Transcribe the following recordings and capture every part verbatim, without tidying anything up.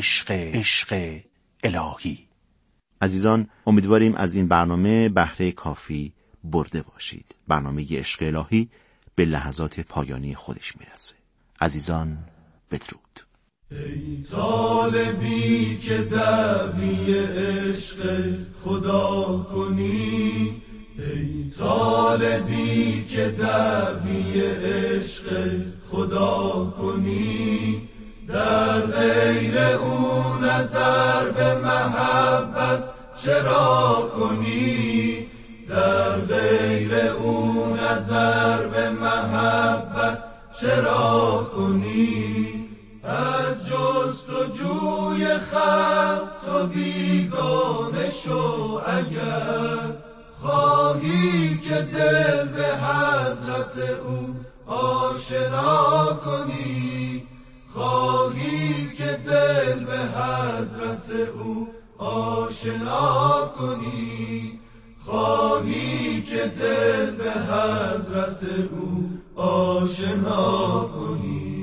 عشق عشق الهی. عزیزان، امیدواریم از این برنامه بهره کافی برده باشید. برنامه عشق الهی به لحظات پایانی خودش میرسه. عزیزان بدرود. ای طالبی که دعوی عشق خدا کنی، ای طالبی که دعوی عشق خدا کنی، در غیر او نظر به محبت چرا کنی، در غیر او نظر به محبت چرا کنی، از جست و جوی خلق تو بیگانه شو، اگر خواهی که دل به حضرت او آشنا کنی، خواهی که دل به حضرت او آشنا کنی، خواهی که دل به حضرت او آشنا کنی.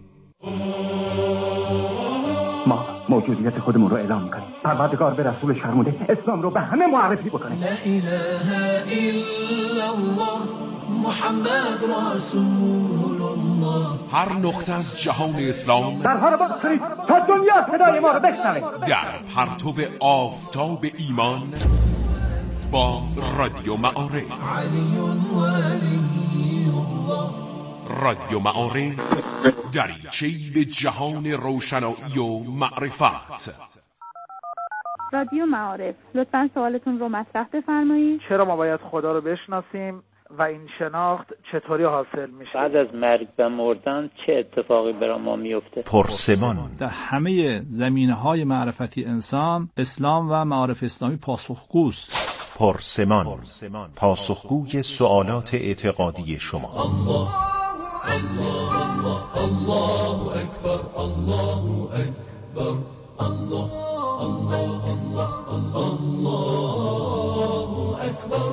ما موجودیت خودمون رو اعلام میکنیم. پروردگار به رسولش فرموده اسلام رو به همه معرفی بکنه. لا اله الا الله محمد رسول الله. هر نقطه از جهان اسلام درها رو باز کنید تا دنیا صدای ما رو بشنوه. در پرتو آفتاب ایمان با رادیو معارف. علی ولی الله. رادیو معارف، دریچه‌ای به جهان روشنایی و معرفت. رادیو معارف، لطفاً سوالتون رو مطرح بفرمایید. چرا ما باید خدا رو بشناسیم و این شناخت چطوری حاصل میشه؟ بعد از مرگ و مردن چه اتفاقی برای ما میفته؟ پرسمان. در همه زمینه‌های معرفتی انسان، اسلام و معارف اسلامی پاسخگوست. پرسمان، پاسخگوی سوالات اعتقادی شما. الله الله الله اکبر، الله اکبر، الله الله الله الله اکبر،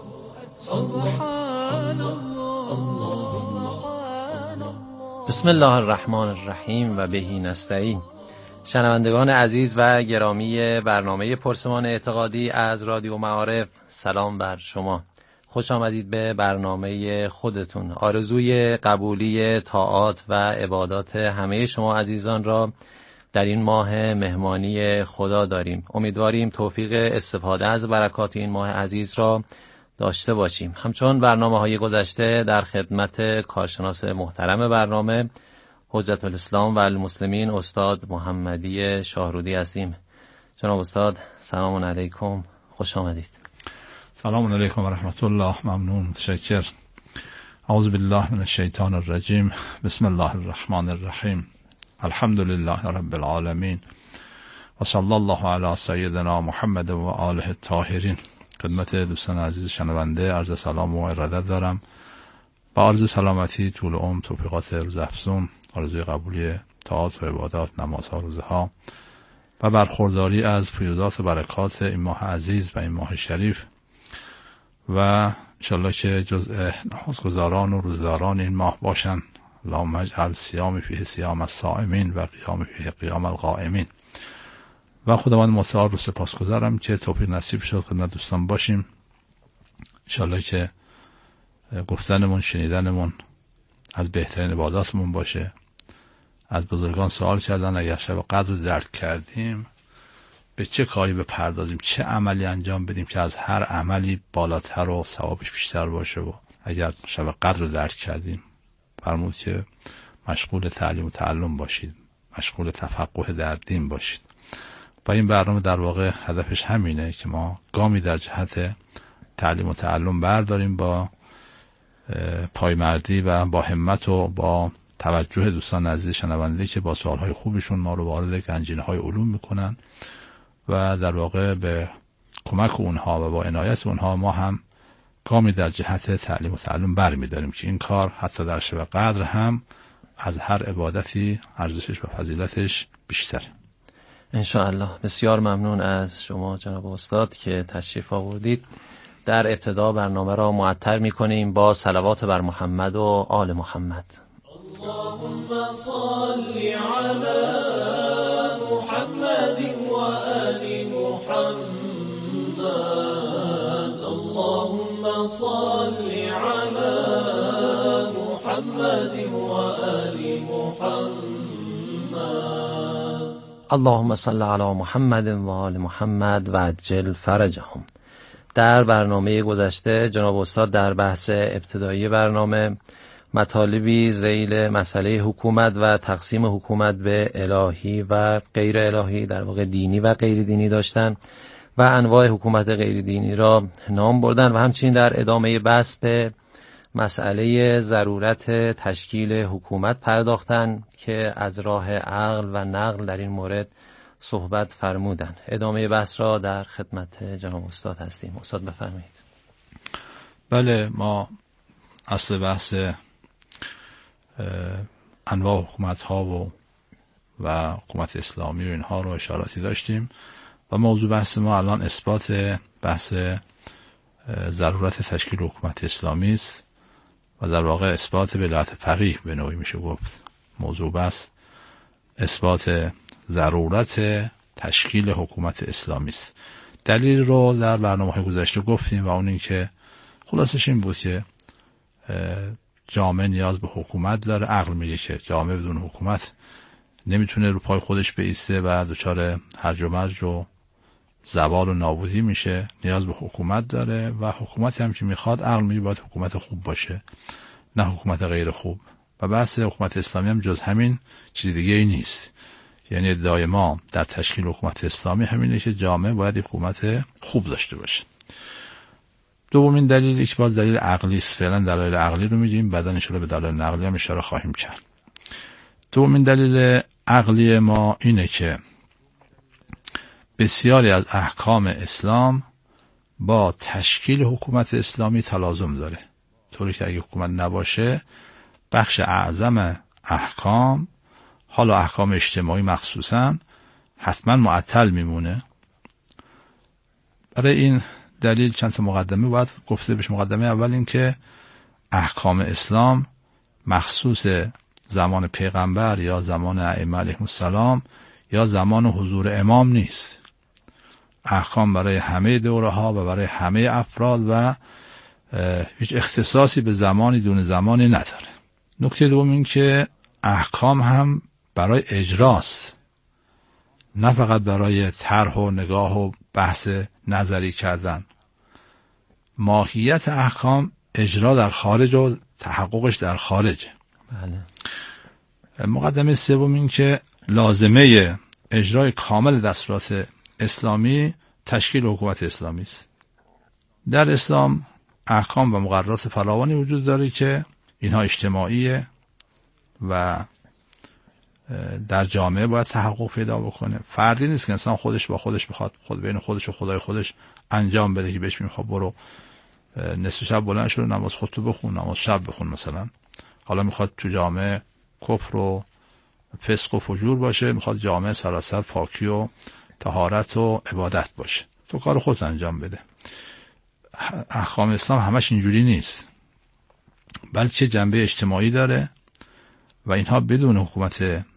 سبحان الله سبحان الله. بسم الله الرحمن الرحیم و بهی نستعین. شنوندگان عزیز و گرامی برنامه پرسمان اعتقادی از رادیو معارف، سلام بر شما. خوش آمدید به برنامه خودتون. آرزوی قبولی طاعات و عبادات همه شما عزیزان را در این ماه مهمانی خدا داریم. امیدواریم توفیق استفاده از برکات این ماه عزیز را داشته باشیم. همچون برنامه‌های گذشته در خدمت کارشناس محترم برنامه حجت الاسلام و المسلمین استاد محمدی شاهرودی هستیم. جناب استاد سلام علیکم، خوش آمدید. سلام علیکم و رحمت الله. ممنون، متشکر. اعوذ بالله من الشیطان الرجیم. بسم الله الرحمن الرحیم. الحمد لله رب العالمین و صلی الله علی سیدنا محمد و آله الطاهرین. خدمت دوستان عزیز شنونده عرض سلام و ارادت دارم. با آرزوی سلامتی، طول عمر، توفیقات روز افزون، آرزوی قبولی طاعات و عبادات، نمازها، روزها و برخورداری از فیوضات و برکات این ماه عزیز و این ماه شریف و انشالله که جزء نمازگزاران و روزداران این ماه باشن. اللهم اجعل صیام فیه صیام الصائمین و قیام فیه قیام القائمین. و خداوند متعال رو سپاسگزارم که توفیق نصیب شد خدمت دوستان باشیم. انشالله که گفتنمون، شنیدنمون از بهترین عباداتمون باشه. از بزرگان سوال کردن اگر شب قدر رو درک کردیم به چه کاری بپردازیم، چه عملی انجام بدیم که از هر عملی بالاتر و ثوابش بیشتر باشه. و اگر شب قدر رو درک کردیم فرمود که مشغول تعلیم و تعلم باشید، مشغول تفقه در دین باشید. و این برنامه در واقع هدفش همینه که ما گامی در جهت تعلیم و تعلم برداریم با پایمردی و با همت و با توجه دوستان عزیز شنونده که با سوالهای خوبشون ما رو وارد گنجینه‌های علوم میکنن و در واقع به کمک اونها و با عنایت اونها ما هم گامی در جهت تعلیم و تعلم برمی‌داریم که این کار حتی در شب قدر هم از هر عبادتی ارزشش و فضیلتش بیشتره. انشاءالله. بسیار ممنون از شما جناب استاد که تشریف آوردید. در ابتدا برنامه را معطر می‌کنیم با صلوات بر محمد و آل محمد. اللهم صل علی محمد اللهم صل علی محمد و آل محمد و عجل فرجهم. در برنامه گذشته جناب استاد در بحث ابتدایی برنامه مطالبی ذیل مسئله حکومت و تقسیم حکومت به الهی و غیر الهی، در واقع دینی و غیر دینی داشتن و انواع حکومت غیر دینی را نام بردن و همچنین در ادامه بحث به مسئله ضرورت تشکیل حکومت پرداختن که از راه عقل و نقل در این مورد صحبت فرمودن. ادامه بحث را در خدمت جناب استاد هستیم. استاد بفرمایید. بله، ما اصل بحث انواع حکومت ها و و حکومت اسلامی و اینها رو اشاراتی داشتیم و موضوع بحث ما الان اثبات بحث ضرورت تشکیل حکومت اسلامی است و در واقع اثبات ولایت فقیه به نوعی میشه گفت. موضوع بحث اثبات ضرورت تشکیل حکومت اسلامی است. دلیل رو در برنامه گذشته گفتیم و اون این که خلاصش این بود که جامعه نیاز به حکومت داره. عقل میگه که جامعه بدون حکومت نمیتونه رو پای خودش بایسته و دچار هرج و مرج و زوال و نابودی میشه. نیاز به حکومت داره و حکومتی هم که میخواد عقل میگه باید حکومت خوب باشه، نه حکومت غیر خوب. و بحث حکومت اسلامی هم جز همین چیز دیگه ای نیست. یعنی ادعای ما در تشکیل حکومت اسلامی همینه که جامعه باید حکومت خوب داشته باشه. دومین دلیلی که باز دلیل عقلی است، فعلا دلایل عقلی رو میگیم، بعدا ان شاءالله به دلایل نقلی هم اشاره خواهیم کرد. دومین دلیل عقلی ما اینه که بسیاری از احکام اسلام با تشکیل حکومت اسلامی تلازم داره، طوری که اگه حکومت نباشه بخش اعظم احکام، حالا احکام اجتماعی مخصوصا، حتما معطل میمونه. برای این دلیل چند تا مقدمه باید گفته بشه. مقدمه اول این که احکام اسلام مخصوص زمان پیغمبر یا زمان ائمه علیهم السلام یا زمان حضور امام نیست. احکام برای همه دوره ها و برای همه افراد و هیچ اختصاصی به زمانی دون زمانی نداره. نکته دوم این که احکام هم برای اجراست، نه فقط برای طرح و نگاه و بحث نظری کردن. ماهیت احکام اجرا در خارج و تحققش در خارجه. بله. مقدمه سوم این که لازمه اجرای کامل دستورات اسلامی تشکیل حکومت اسلامی است. در اسلام احکام و مقررات فراوانی وجود داره که اینها اجتماعیه و در جامعه باید تحقق پیدا بکنه. فردی نیست که انسان خودش با خودش بخواد خود بین خودش و خدای خودش انجام بده که بهش میخواد برو نصف شب بلند شو نماز خودتو بخون، نماز شب بخون مثلا. حالا میخواد تو جامعه کفر و فسق و فجور باشه، میخواد جامعه سراسر پاکی و طهارت و عبادت باشه، تو کار خودت انجام بده. احکام اسلام همش اینجوری نیست، بلکه جنبه اجتماعی داره و اینها بدون حکومت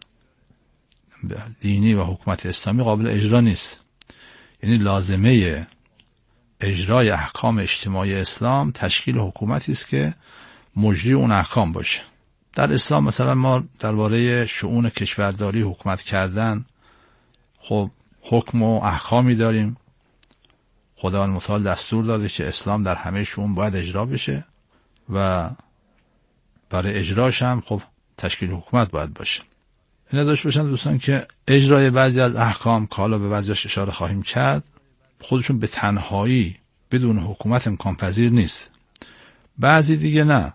دینی و حکومت اسلامی قابل اجرا نیست. یعنی لازمه اجرای احکام اجتماعی اسلام تشکیل حکومتی است که مجری اون احکام باشه. در اسلام مثلا ما درباره شؤون کشورداری حکومت کردن خب حکم و احکامی داریم. خداوند متعال دستور داده که اسلام در همه شؤون باید اجرا بشه و برای اجراش هم خب تشکیل حکومت باید باشه. اینا داشت باشن دوستان که اجرای بعضی از احکام که حالا به بعضیش اشاره خواهیم کرد خودشون به تنهایی بدون حکومت امکان پذیر نیست. بعضی دیگه نه،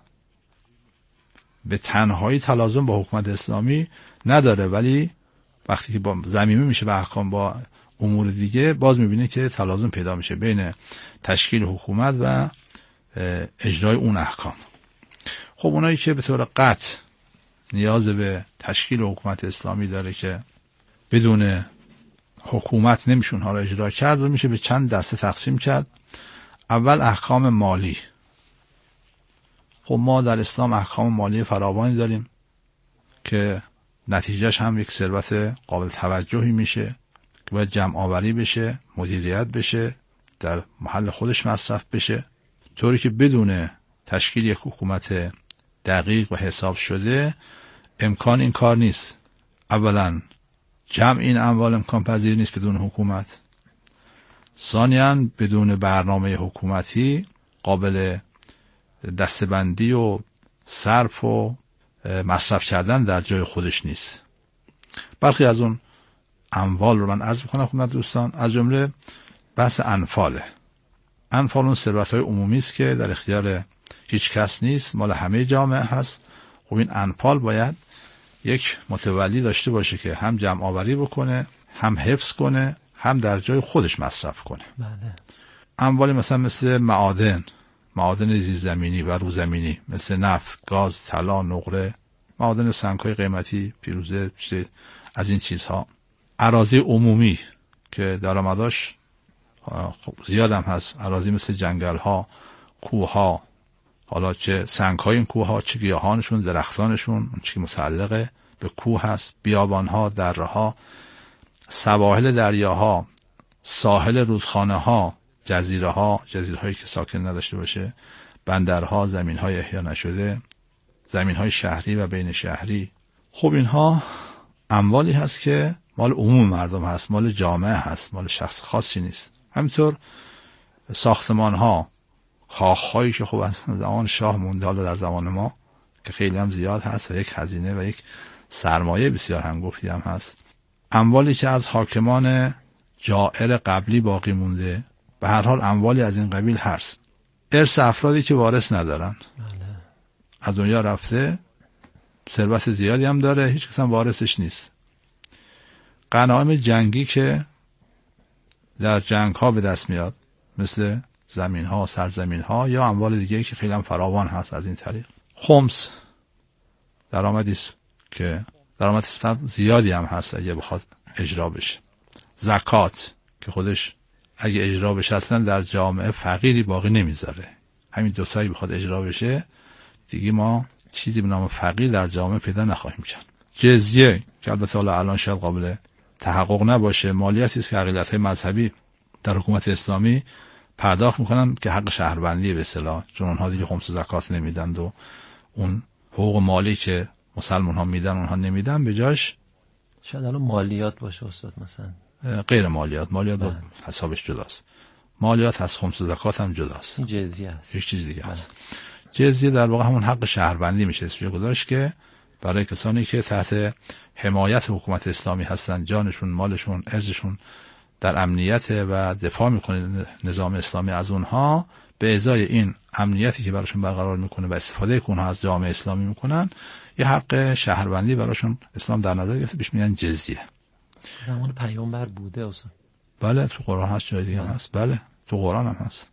به تنهایی تلازم با حکومت اسلامی نداره، ولی وقتی که با ضمیمه میشه به احکام با امور دیگه باز میبینه که تلازم پیدا میشه بین تشکیل حکومت و اجرای اون احکام. خب اونایی که به طور قطع نیاز به تشکیل حکومت اسلامی داره که بدون حکومت نمیشون ها را اجرا کرد رو میشه به چند دسته تقسیم کرد. اول احکام مالی. خب ما در اسلام احکام مالی فراوانی داریم که نتیجهش هم یک ثروت قابل توجهی میشه که باید جمع آوری بشه، مدیریت بشه، در محل خودش مصرف بشه، طوری که بدون تشکیل یک حکومت دقیق و حساب شده امکان این کار نیست. اولا جمع این اموال امکان پذیر نیست بدون حکومت. ثانیاً بدون برنامه حکومتی قابل دستبندی و صرف و مصرف کردن در جای خودش نیست. برخی از اون اموال رو من عرض میکنم خدمت دوستان، از جمله بحث انفاله. انفال اون ثروت‌های عمومی است که در اختیار هیچ کس نیست، مال همه جامعه هست. خب این انفال باید یک متولی داشته باشه که هم جمع آوری بکنه، هم حفظ کنه، هم در جای خودش مصرف کنه. بله. اموالی مثلا مثل معادن، معادن زیرزمینی و روزمینی، مثل نفت، گاز، طلا، نقره، معادن سنگ‌های قیمتی، پیروزه، از این چیزها. اراضی عمومی که درآمداش خب زیاد هم هست، اراضی مثل جنگل‌ها، کوه‌ها، حالا چه سنگ‌های این کوه‌ها، چه گیاهانشون، درختانشون، اون چیزی متعلق به کوه هست، بیابان‌ها، دره‌ها، سواحل دریاها، ساحل رودخانه‌ها، جزیره‌ها، جزیرهایی که ساکن نداشته باشه، بندرها، زمین‌های احیا نشده، زمین‌های شهری و بین شهری. خب اینها اموالی هست که مال عموم مردم هست، مال جامعه هست، مال شخص خاصی نیست. همینطور ساختمان‌ها، کاخ‌هایی که خب از زمان شاه مونده، حالا در زمان ما که خیلی هم زیاد هست و یک هزینه و یک سرمایه بسیار هنگفتی هم هست. اموالی که از حاکمان جائر قبلی باقی مونده، به هر حال اموالی از این قبیل هست. ارث افرادی که وارث ندارن، از دنیا رفته، ثروت زیادی هم داره، هیچ کس هم وارثش نیست. غنایم جنگی که در جنگ ها به دست میاد، مثل زمین ها، سرزمین ها یا اموال دیگه که خیلی هم فراوان هست از این طریق. خمس درآمدی است که درآمد زیادی هم هست اگه بخواد اجرا بشه. زکات که خودش اگه اجرا بشه اصلا در جامعه فقیری باقی نمیذاره. همین دوتایی بخواد اجرا بشه دیگه ما چیزی به نام فقیر در جامعه پیدا نخواهیم کرد. جزیه که البته حالا الان شاید قابل تحقق نباشه، مالیاتی است که اقلیت‌های مذهبی در حکومت اسلامی پرداخت میکنن که حق شهروندی به اصطلاح، چون اونها دیگه خمس و زکات نمیدن و اون حقوق مالی که مسلمان ها میدن اونها نمیدن، به جاش شاید الان مالیات باشه استاد، مثلا غیر مالیات، مالیات با حسابش جداست، مالیات از خمس و زکات هم جداست، این جزیه است، یک چیز دیگه هست. جزیه در واقع همون حق شهروندی میشه اسمش گذاشت که برای کسانی که تحت حمایت حکومت اسلامی هستن، جانشون، مالشون، ارزشون در امنیت و دفاع میکنه نظام اسلامی از اونها، به ازای این امنیتی که براشون برقرار میکنه و استفاده که اونها از جامعه اسلامی میکنن، یه حق شهروندی براشون اسلام در نظر گرفته، بهش میگن جزیه. زمان پیامبر بوده اصلا؟ بله تو قرآن هست، جای دیگه هم هست. بله تو قرآن هم هست.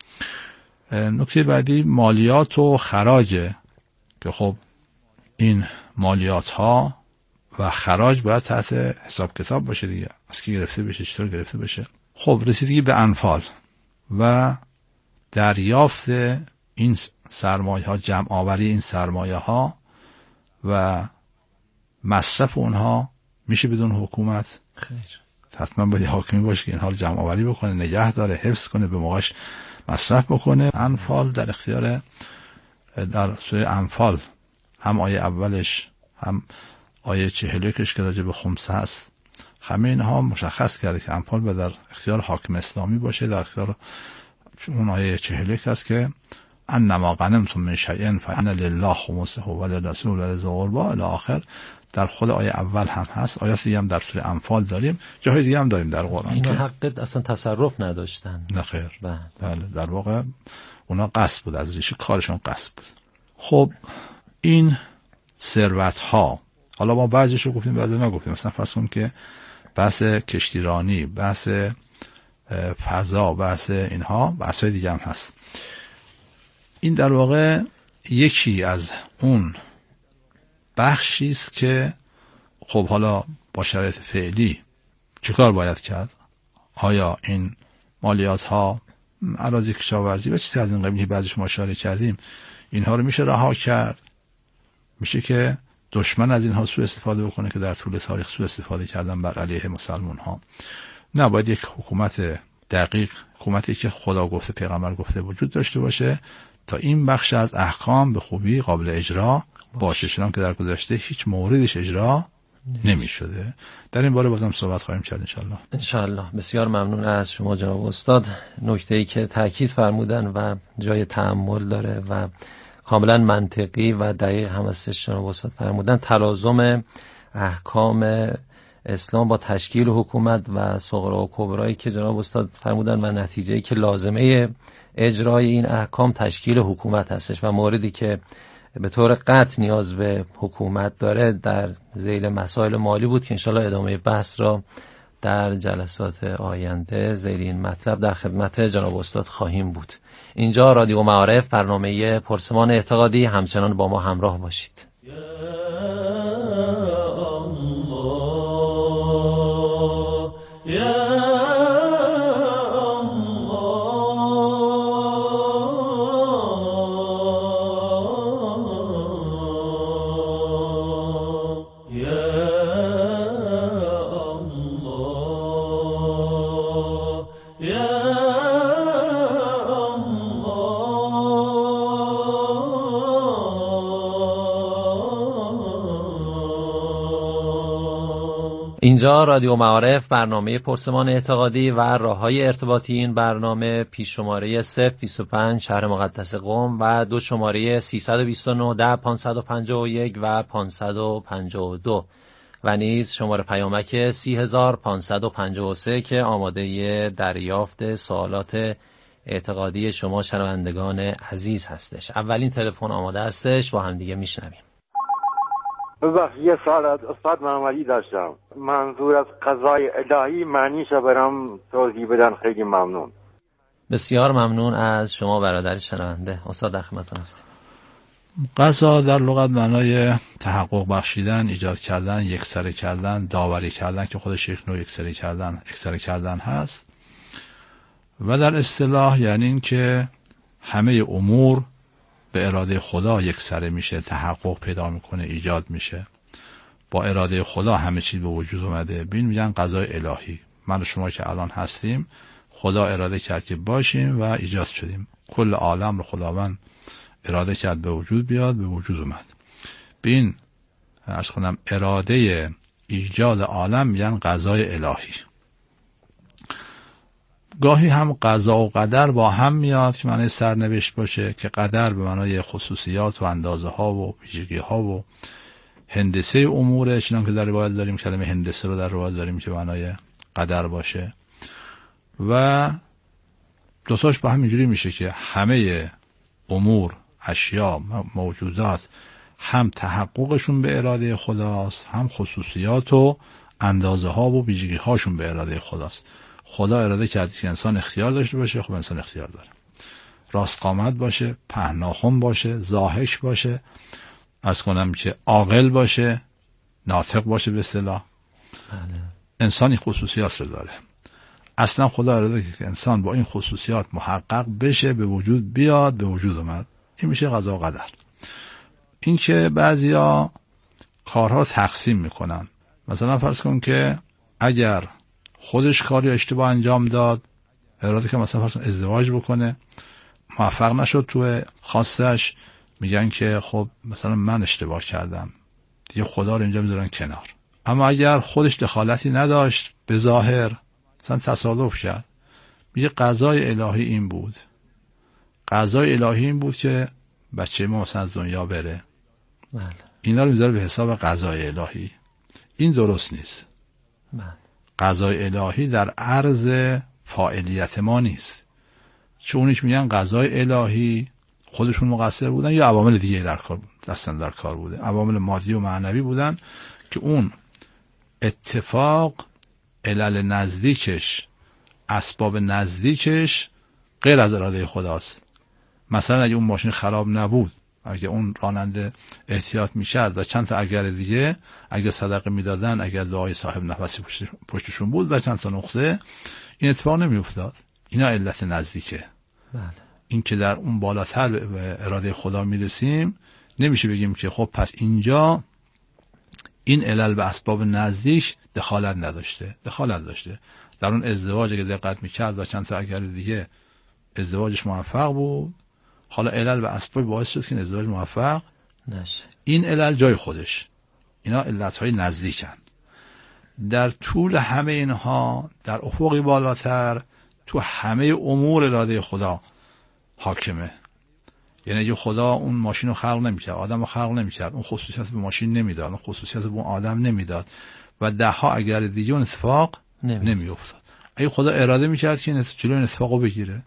نکته بعدی مالیات و خراجه که خب این مالیات ها و خراج باید تحت حساب کتاب باشه دیگه، از کی گرفته بشه، چطور گرفته بشه. خب رسیدگی به انفال و دریافت این سرمایه ها، جمع آوری این سرمایه ها و مصرف اونها میشه بدون حکومت؟ خیر. حتما باید حاکمی باشه که اینها رو جمع آوری بکنه، نگه داره، حفظ کنه، به موقعش مصرف بکنه. انفال در اختیار، در سوره انفال هم آیه اولش هم آیه چهل و یکش که راجع به خمسه هست، همه اینها مشخص کرده که انفال باید در اختیار حاکم اسلامی باشه. در اختیار اون آیه چهل و یک هست که انما غنمتم من شیء فان لله خمسه و للرسول و لذی القربى الی آخر. در خود آیه اول هم هست، آیات دیگه هم در سوره انفال داریم، جاهای دیگه هم داریم در قرآن. اینا حق اصلا تصرف نداشتن. نه خیر. بله. بله در واقع اونا غصب بود، از ریشه کارشون غصب بود. خب این ثروت ها، حالا ما بعضیشو گفتیم بعضی نگفتیم، مثلا فرض کنیم که بحث کشتیرانی، بحث فضا، بحث اینها، بحث دیگه هم هست. این در واقع یکی از اون بخشی است که خب حالا با شرایط فعلی چیکار باید کرد؟ آیا این مالیات ها، اراضی کشاورزی و چیزی از این قبیل بعضیش ما اشاره کردیم، اینها رو میشه رها کرد؟ میشه که دشمن از اینها سوء استفاده بکنه که در طول تاریخ سوء استفاده کردن بر علیه مسلمان ها؟ نه، باید یک حکومت دقیق، حکومتی که خدا گفته، پیغمبر گفته وجود داشته باشه تا این بخش از احکام به خوبی قابل اجرا باشه، چنان که در گذشته هیچ موردش اجرا نمی شده. در این باره بازم صحبت خواهیم کرد انشالله. انشالله. بسیار ممنون از شما جناب استاد. نکته‌ای که تاکید فرمودن و جای تأمل داره و کاملا منطقی و دقیق هم هستش جناب استاد فرمودن، تلازم احکام اسلام با تشکیل حکومت و صغرا و کبرایی که جناب استاد فرمودن و نتیجه‌ای که لازمه اجرای این احکام تشکیل حکومت هستش و موردی که به طور قطع نیاز به حکومت داره در ذیل مسائل مالی بود که انشالله ادامه بحث را در جلسات آینده ذیل این مطلب در خدمت جناب استاد خواهیم بود. اینجا رادیو معارف، برنامه پرسمان اعتقادی، همچنان با ما همراه باشید. اینجا رادیو معارف، برنامه پرسمان اعتقادی و راههای ارتباطی این برنامه، پیش شماره صفر بیست و پنج شهر مقدس قم و دو شماره سیصد و بیست و نه ده پانصد و پنجاه و یک و پانصد و پنجاه و دو و نیز شماره پیامک سی هزار پانصد و پنجاه و سه که آماده دریافت سوالات اعتقادی شما شنوندگان عزیز هستش. اولین تلفن آماده هستش، با هم دیگه میشنویم. ببخش، یه سال از استاد محمدی داشتم. منظور از قضای الهی معنیشو برام توضیح بدن، خیلی ممنون. بسیار ممنون از شما برادر شنونده. استاد در خدمتتون هستیم. قضا در لغت معنای تحقق بخشیدن، ایجاد کردن، یکسره کردن، داوری کردن که خودش یک نوع یکسره کردن یکسره کردن هست. و در اصطلاح یعنی این که همه امور به اراده خدا یکسره میشه، تحقق پیدا میکنه، ایجاد میشه. با اراده خدا همه چیز به وجود اومده. بین میگن قضای الهی. من و شما که الان هستیم، خدا اراده کرد که باشیم و ایجاد شدیم. کل عالم رو خداوند اراده کرد به وجود بیاد، به وجود اومد. بین عرض کنم اراده ایجاد عالم میگن قضای الهی. گاهی هم قضا و قدر با هم میاد که معنی سرنوشت باشه، که قدر به معنای خصوصیات و اندازه ها و ویژگی ها و هندسه اموره، چنان که در روایت داریم کلمه هندسه رو در روایت داریم که معنای قدر باشه. و دوتاش با هم اینجوری میشه که همه امور، اشیا، موجودات هم تحققشون به اراده خداست، هم خصوصیات و اندازه ها و ویژگی هاشون به اراده خداست. خدا اراده کرد که انسان اختیار داشته باشه، خب انسان اختیار داره. راست قامت باشه، پهناخن باشه، زاهش باشه، عرض کنم که عاقل باشه، ناطق باشه به اصطلاح. بله. انسان این خصوصیات رو داره. اصلا خدا اراده کرد که انسان با این خصوصیات محقق بشه، به وجود بیاد، به وجود اومد. این میشه قضا و قدر. این که بعضیا کارها تقسیم میکنن. مثلا فرض کن که اگر خودش کاری اشتباه انجام داد، اراده که مثلا فرض کن ازدواج بکنه، موفق نشد تو خواستش، میگن که خب مثلا من اشتباه کردم، دیگه خدا رو اینجا میذارن کنار. اما اگر خودش دخالتی نداشت، به ظاهر مثلا تصادف کرد، میگه قضای الهی این بود، قضای الهی این بود که بچه ما مثلا از دنیا بره. بله. اینا رو میذاره به حساب قضای الهی. این درست نیست. بله. قضای الهی در عرض فاعلیت ما نیست. چونش میگن قضای الهی خودشون مقصر بودن یا عوامل دیگه در کار دستن در کار بوده، عوامل مادی و معنوی بودن که اون اتفاق علل نزدیکش، اسباب نزدیکش غیر از اراده خداست. مثلا اگه اون ماشین خراب نبود، اگه اون راننده احتیاط میکرد و چند تا اگر دیگه، اگه صدقه میدادن، اگر دعای صاحب نفسی پشتشون بود و چند تا نقطه، این اتفاق نمیافتاد. اینا علت نزدیکه. بله. این که در اون بالاتر به اراده خدا میرسیم، نمیشه بگیم که خب پس اینجا این علل به اسباب نزدیک دخالت نداشته. دخالت داشته. در اون ازدواج اگه دقت میکرد و چند تا اگر دیگه، ازدواجش موفق بود. حالا علل و اسباب باعث شد که ازدواج موفق نشه. این علل جای خودش، اینا علتهای نزدیکن. در طول همه اینها در افقی بالاتر تو همه امور اراده خدا حاکمه. یعنی اگه خدا اون ماشین رو خلق نمی‌کرد، آدم رو خلق نمی‌کرد، اون خصوصیت به ماشین نمیداد، اون خصوصیت به اون آدم نمیداد و ده ها اگر دیگه اون اتفاق نمی‌افتاد. اگه خدا اراده می‌کرد که جلوی این اتفاق رو بگیره،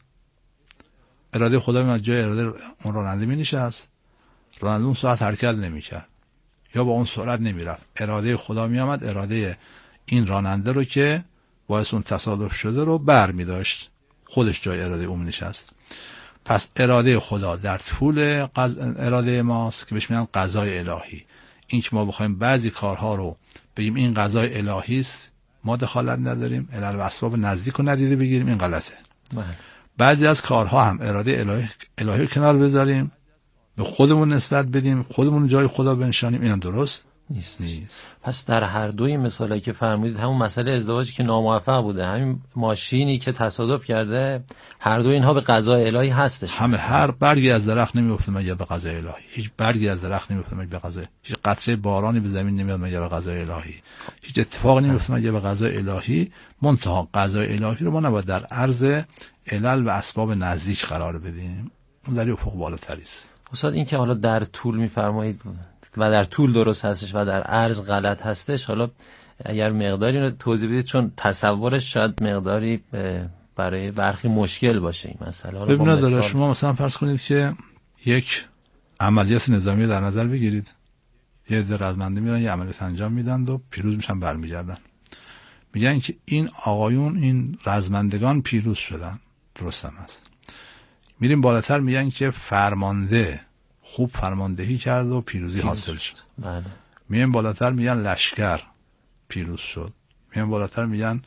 اراده خدا میاد جای اراده اون راننده می‌نشست، راننده اون ساعت حرکت نمی‌کرد یا با اون سرعت نمی‌رفت، اراده خدا میامد اراده این راننده رو که باعث اون تصادف شده رو بر می‌داشت، خودش جای اراده اون نشست. پس اراده خدا در طول قض... اراده ماست که بهش میگن قضای الهی. این که ما بخوایم بعضی کارها رو بگیم این قضای الهی است، ما دخالت نداریم، علل و اسباب نزدیک رو ندیده بگیریم، این غلطه. بله. بعضی از کارها هم اراده الهی الهی رو کنار بذاریم، به خودمون نسبت بدیم، خودمون جای خدا بنشانیم، اینم درست نیست. نیست. پس در هر دوی مثالایی که فرمودید، همون مسئله ازدواجی که ناموفق بوده، همین ماشینی که تصادف کرده، هر دو اینها به قضای الهی هستش. همه هر برگی از درخت نمیفته مگر به قضای الهی، هیچ برگی از درخت نمیفته مگر به قضای، هیچ قطره بارانی به زمین نمیاد مگر به قضای الهی، هیچ اتفاقی نمیفته مگر به قضای الهی. منتها قضای الهی رو ما نباید در عرض علل و اسباب نزدیک قرار بدیم، اون در افق بالاتری است. استاد این که حالا در طول میفرمایید و در طول درست هستش و در عرض غلط هستش، حالا اگر مقداری رو توضیح بدید، چون تصورش شاید مقداری برای برخی مشکل باشه این مسئله. حالا ببین نداره، شما مثلا فرض کنید که یک عملیات نظامی در نظر بگیرید، یه عده رزمنده میرن یه عملیات انجام میدن و پیروز میشن برمیگردن، میگن که این آقایون این رزمندگان پیروز شدن، درست هم هست. میریم بالاتر میگن که فرمانده خوب فرماندهی کرد و پیروزی پیروز حاصل شد. بله. میان بالاتر میگن لشکر پیروز شد، میان بالاتر میگن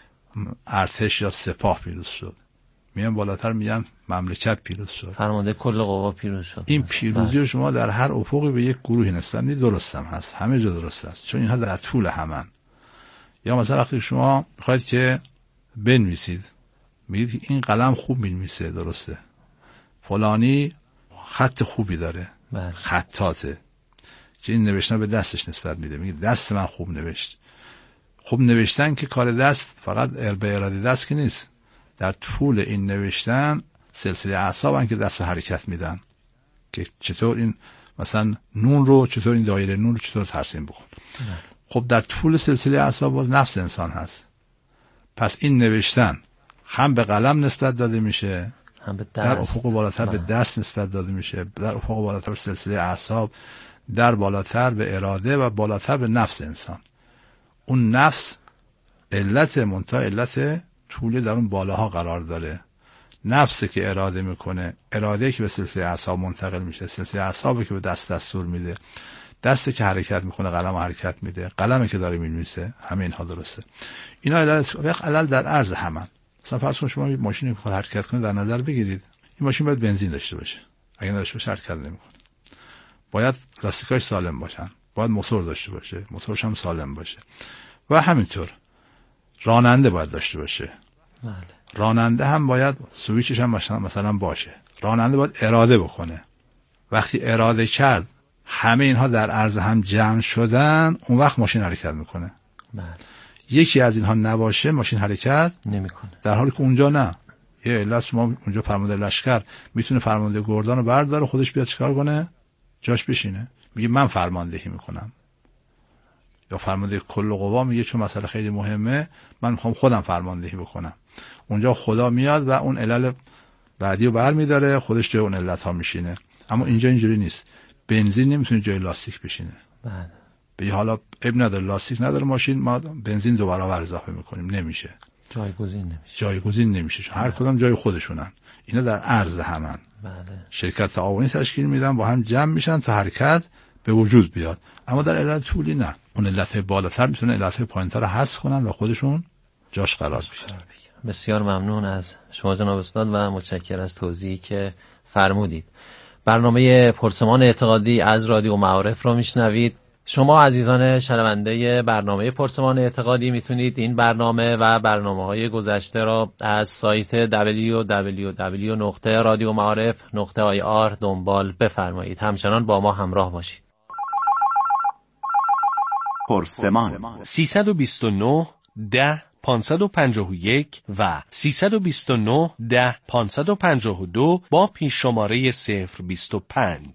ارتش یا سپاه پیروز شد، میان بالاتر میگن مملکت پیروز شد، فرمانده کل قوا پیروز شد. این پیروزی رو شما در هر افقی به یک گروهی نسبت میدید، درست هم هست، همه جا درست است، چون اینها در طول همن. یا مثلا وقتی شما میخواید که بنویسید، میگید این قلم خوب مینویسه، درسته، فلانی خط خوبی داره، بله. خطاته که این نوشتن به دستش نسبت میده، میگه دست من خوب نوشت. خوب نوشتن که کار دست فقط به اراده دست که نیست، در طول این نوشتن سلسله اعصابن که دست رو حرکت میدن که چطور این مثلا نون رو، چطور این دایره نون رو چطور ترسیم بکن. بله. خب در طول سلسله اعصاب باز نفس انسان هست، پس این نوشتن هم به قلم نسبت داده میشه، در افق بالاتر به دست نسبت داده میشه، در افق بالاتر به سلسله اعصاب، در بالاتر به اراده و بالاتر به نفس انسان. اون نفس علت منتها علت طول در اون بالاها قرار داره. نفسی که اراده میکنه، اراده که به سلسله اعصاب منتقل میشه، سلسله اعصابی که به دست دستور میده، دستی که حرکت میکنه قلم حرکت میده، قلمی که داره مینویسه، همه اینها درسته. اینا علل علل در عرض همن. مثلا فرض کن شما یه ماشینی بخواد حرکت کنه، در نظر بگیرید این ماشین باید بنزین داشته باشه، اگه نداشته باشه حرکت نمیکنه. باید لاستیکاش سالم باشن، باید موتور داشته باشه، موتورش هم سالم باشه و همینطور راننده باید داشته باشه. بله. راننده هم باید سویچش هم مثلا باشه. راننده باید اراده بکنه. وقتی اراده کرد همه اینها در عرض هم جمع شدن، اون وقت ماشین حرکت میکنه. بله. یکی از اینها نباشه ماشین حرکت نمیکنه، در حالی که اونجا نه. یه علت شما اونجا فرمانده لشکر میتونه فرمانده گردان رو برداره خودش بیاد چیکار کنه، جاش بشینه، میگه من فرماندهی میکنم. یا فرمانده کل قوا میگه چون مسئله خیلی مهمه من میخوام خودم فرماندهی بکنم. اونجا خدا میاد و اون علل بعدی رو برمیداره، خودش جای اون علت ها میشینه. اما اینجا اینجوری نیست، بنزین نمیتونه جای لاستیک بشینه. بله. به حالا اب نداره، لاستیک نداره ماشین، ما بنزین دو برابر اضافه میکنیم، نمیشه، جایگزین نمیشه، جایگزین نمیشه، چون هر کدام جای خودشونن. اینا در عرض همن. بله. شرکت تعاونی تشکیل میدن، با هم جمع میشن تا حرکت به وجود بیاد. اما در علت طولی نه، اون علت بالاتر میتونه علت پایینتر رو حذف کنن و خودشون جاش قرار بگیرن. بسیار ممنون از شما جناب استاد و متشکر از توضیحی که فرمودید. برنامه پرسمان اعتقادی از رادیو معارف رو میشنوید. شما عزیزان شنونده برنامه پرسمان اعتقادی میتونید این برنامه و برنامه‌های گذشته را از سایت دبلیو دبلیو دبلیو دات رادیو معارف دات آی آر دنبال بفرمایید. همچنان با ما همراه باشید. پرسمان. سیصد و بیست و نه ده پانصد و پنجاه و یک و سیصد و بیست و نه ده پانصد و پنجاه و دو با پیش شماره صفر بیست و پنج.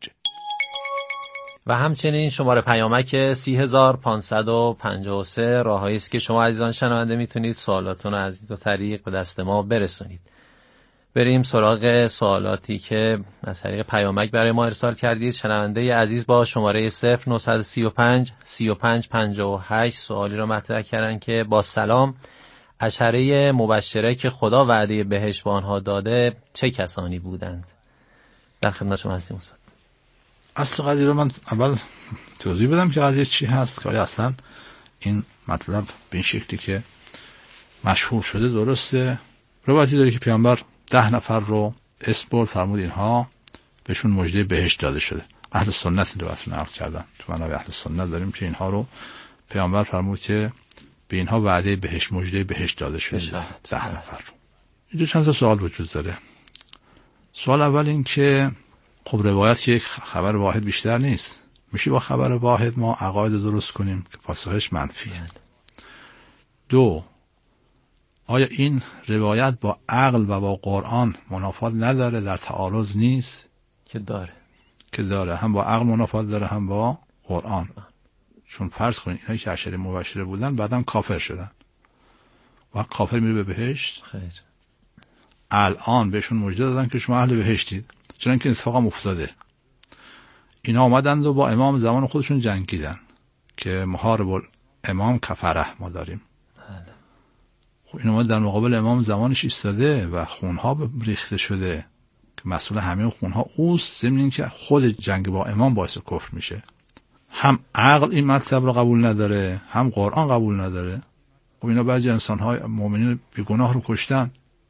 و همچنین شماره پیامک سی هزار پانصد و پنجاه و سه راهایی است که شما عزیزان شنونده میتونید سوالاتون رو از این دو طریق به دست ما برسونید. بریم سراغ سوالاتی که از طریق پیامک برای ما ارسال کردید. شنونده عزیز با شماره صفر نهصد و سی و پنج سی و پنج پنجاه و هشت سوالی رو مطرح کردن که با سلام، عشره مبشره که خدا وعده بهشت به آنها داده چه کسانی بودند؟ در خدمت شما هستیم استاد. اصل قضیه رو من اول توضیح بدم که قضیه چی هست، که اصلا این مطلب به این شکلی که مشهور شده درسته. روایتی داره که پیامبر ده نفر رو اسم برد، فرمود اینها بهشون مژده بهشت داده شده. اهل سنت این روایت رو نقل کردن. تو منابع اهل سنت داریم که اینها رو پیامبر فرمود که به اینها وعده بهشت، مژده بهشت داده شده، ده نفر رو. اینجا چند تا سوال وجود داره. سوال اول این که خب روایت یک خبر واحد بیشتر نیست، میشه با خبر واحد ما عقاید درست کنیم که پاسخش منفیه. دو، آیا این روایت با عقل و با قرآن منافات نداره، در تعارض نیست؟ که داره که داره هم با عقل منافات داره هم با قرآن. چون فرض کنید اینایی که عشره مبشره بودن بعدم کافر شدن، و کافر میره به بهشت. خیر. الان بهشون مژده دادن که شما اهل بهشتید، چون که اتفاق هم افتاده. اینا آمدند و با امام زمان خودشون جنگیدن که محارب امام کفره ما داریم. بله. خب این اومد در مقابل امام زمانش ایستاده و خونها ریخته شده که مسئول همه خونها اوست، ضمن این که خود جنگ با امام باعث کفر میشه. هم عقل این مطلب رو قبول نداره، هم قرآن قبول نداره. خب اینا بعضی انسان‌های مؤمنین بیگناه رو کشتن،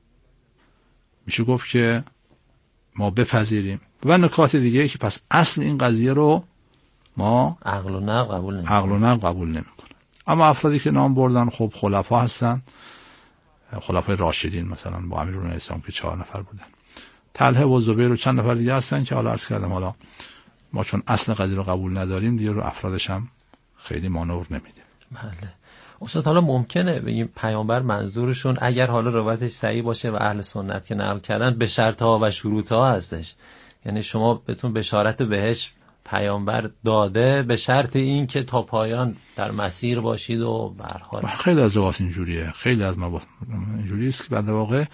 میشه گفت که ما بپذیریم. و نکات دیگه که پس اصل این قضیه رو ما عقل و نقل قبول نمی‌کنیم. عقل و نقل قبول نمی‌کنیم. اما افرادی که نام بردن خب خلفا هستن، خلفای راشدین مثلا با امیرالمومنین اسلام که چهار نفر بودن، طلحه و زبیر و چند نفر دیگه هستن که حالا عرض کردم حالا ما چون اصل قضیه رو قبول نداریم دیگه رو افرادش هم خیلی مانور نمیده. بله. استاد حالا ممکنه بگیم پیامبر منظورشون اگر حالا روایتش صحیح باشه و اهل سنت که نقل کردن به شرط ها و شروط ها هستش، یعنی شما بهتون بشارت بهش پیامبر داده به شرط این که تا پایان در مسیر باشید و برخواد. خیلی از روایات اینجوریه، خیلی از موارد اینجوریه است که بعد واقع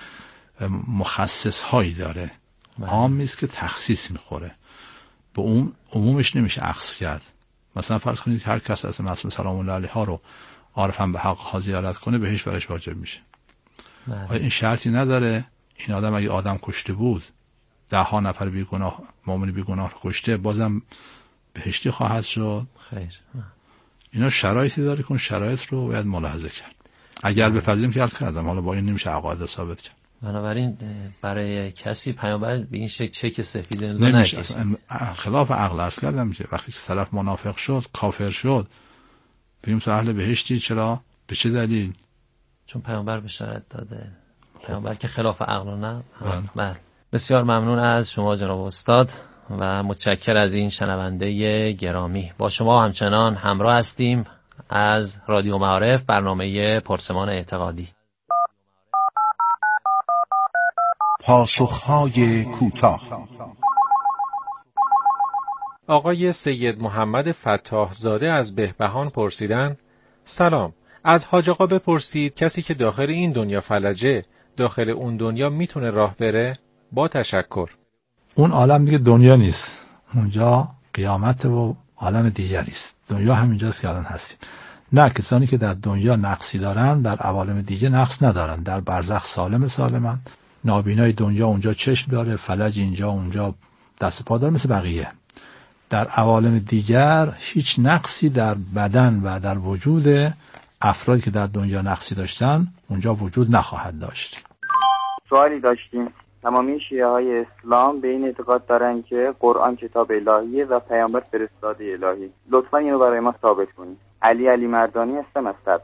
مخصص هایی داره، عام نیست که تخصیص میخوره، به اون عمومش نمیشه اخذ کرد. مثلا فرض کنید هر کس از معصوم سلام الله علیه ها رو عارفاً به حق ها زیارت کنه بهش برش واجب میشه. آیا این شرطی نداره این آدم اگه آدم کشته بود، ده ها نفر بیگناه مؤمن بیگناه رو کشته، بازم بهشتی خواهد شد؟ خیر. اینا شرایطی داره که اون شرایط رو باید ملاحظه کرد. اگر بپذیریم که عرض کردم حالا با این نمیشه عقاید ثابت کرد. بنابراین برای کسی پیامبر به این شکل چک سفید امضا نکشه، خلاف عقل عرض کردم میشه. وقتی که طرف منافق شد، کافر شد، بگیم تو اهل بهشتی، چرا؟ به چه دلیل؟ چون پیامبر بشارت داده. پیامبر که خلاف عقل نه. بله. بسیار ممنون از شما جناب استاد و متشکر از این شنونده گرامی. با شما همچنان همراه هستیم از رادیو معارف، برنامه پرسمان اعتقادی. پاسخهای کوتاه. آقای سید محمد فتاح زاده از بهبهان پرسیدند: سلام، از حاج آقا بپرسید کسی که داخل این دنیا فلجه داخل اون دنیا میتونه راه بره؟ با تشکر. اون عالم دیگه دنیا نیست، اونجا قیامت و عالم دیگری است. دنیا همینجاست که الان هستیم. نه، کسانی که در دنیا نقصی دارن در عوالم دیگه نقص ندارن، در برزخ سالم سالمن. نابینای دنیا اونجا چشم داره، فلج اینجا، اونجا دست پا داره مثل بقیه. در عوالم دیگر هیچ نقصی در بدن و در وجود افرادی که در دنیا نقصی داشتن اونجا وجود نخواهد داشت. سوالی داشتیم. تمامی شیعه های اسلام به این اعتقاد دارن که قرآن کتاب الهیه و پیامبر فرستاده الهی. لطفاً اینو برای ما ثابت کنید. علی علی مردانی هستم از تبریز.